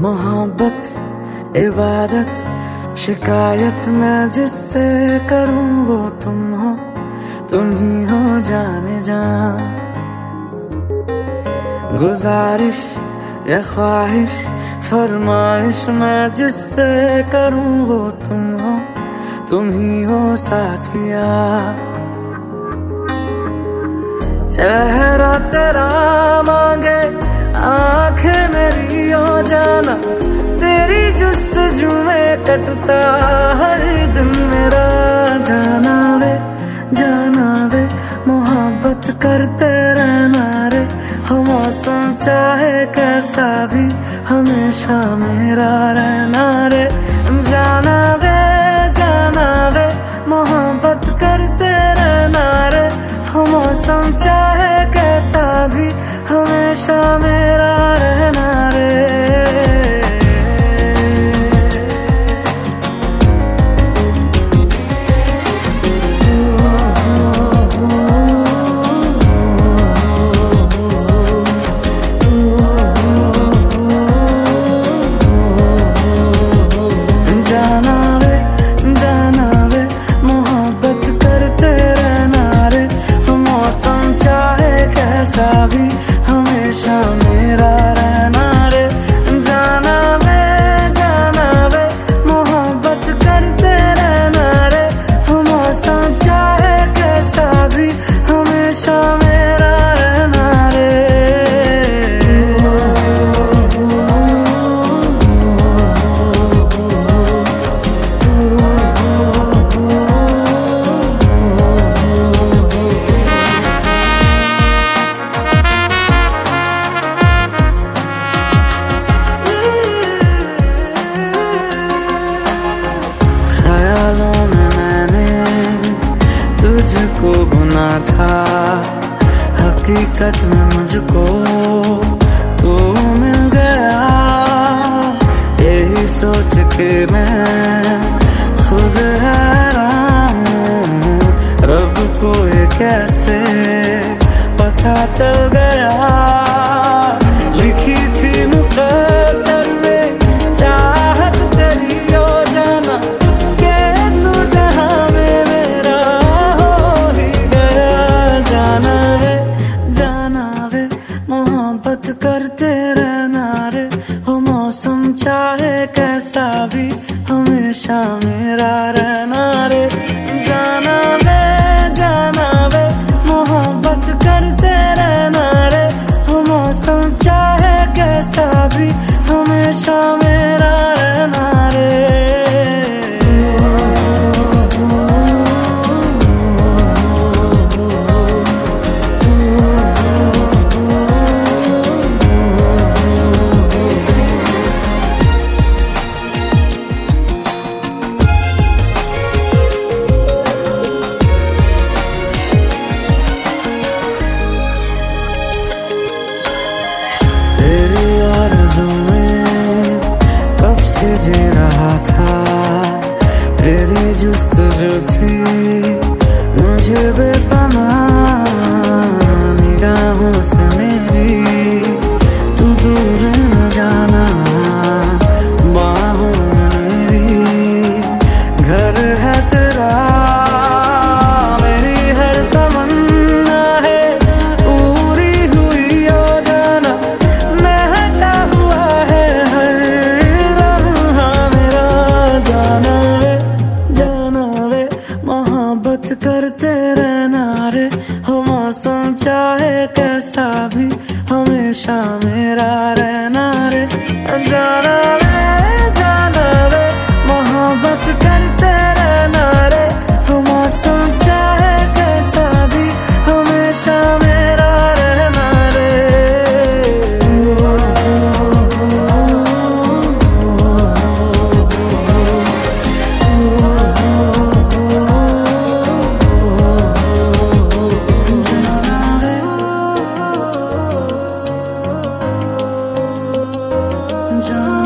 मोहब्बत इबादत शिकायत मैं जिससे करूं वो तुम हो, तुम ही हो जाने जा। गुजारिश या ख्वाहिश फरमाइश मैं जिससे करूं वो तुम हो, तुम ही हो साथिया। चेहरा तेरा मांगे आंखें मेरी हो जाना, तेरी जुस्तजू में कटता हर दिन मेरा। जाना वे मोहब्बत करते रहना रे, हो मौसम चाहे कैसा भी हमेशा मेरा रहना रे। जाना वे मोहब्बत करते रहना रे, हो मौसम चाहे कैसा भी हमेशा मेरा रहना रे। जाना वे मोहब्बत करते रहना रे, मौसम चाहे कैसा भी हमेशा मेरा रहना रे। जाना वे मोहब्बत करते रहना रे, मौसम चाहे कैसा भी हमेशा मेरा रहना रे। तुझको गुना था हकीकत में मुझको तू मिल गया, यही सोच के मैं खुद हैरान हूँ। रब को ये कैसे पता चल गया, लिखी थी मुकद्दर में चाहत तेरी हो जाना, के तू जहां में मेरा हो ही गया। जाना वे मोहब्बत करते रहना रे, हो मौसम चाहे कैसा भी हमेशा मेरा रहना रे। जाना वे मोहब्बत करते रहना रे, हो मौसम चाहे कैसा भी हमेशा मेरा रहना रे। जी रहा था तेरी जुस्तजू थी मुझे बेपनाह, निगाहों से मेरी तू दूर न जाना, बाहों में मेरी घर है तेरा। मेरी हर तमन्ना है पूरी हुई हो जाना, महका हुआ है हर मोहब्बत करते रहना रे, हो मौसम चाहे कैसा भी हमेशा मेरा रहना रे। जाना वे मोहब्बत करते रहना रे, हो मौसम चाहे कैसा भी हमेशा मेरा रहना रे। जाना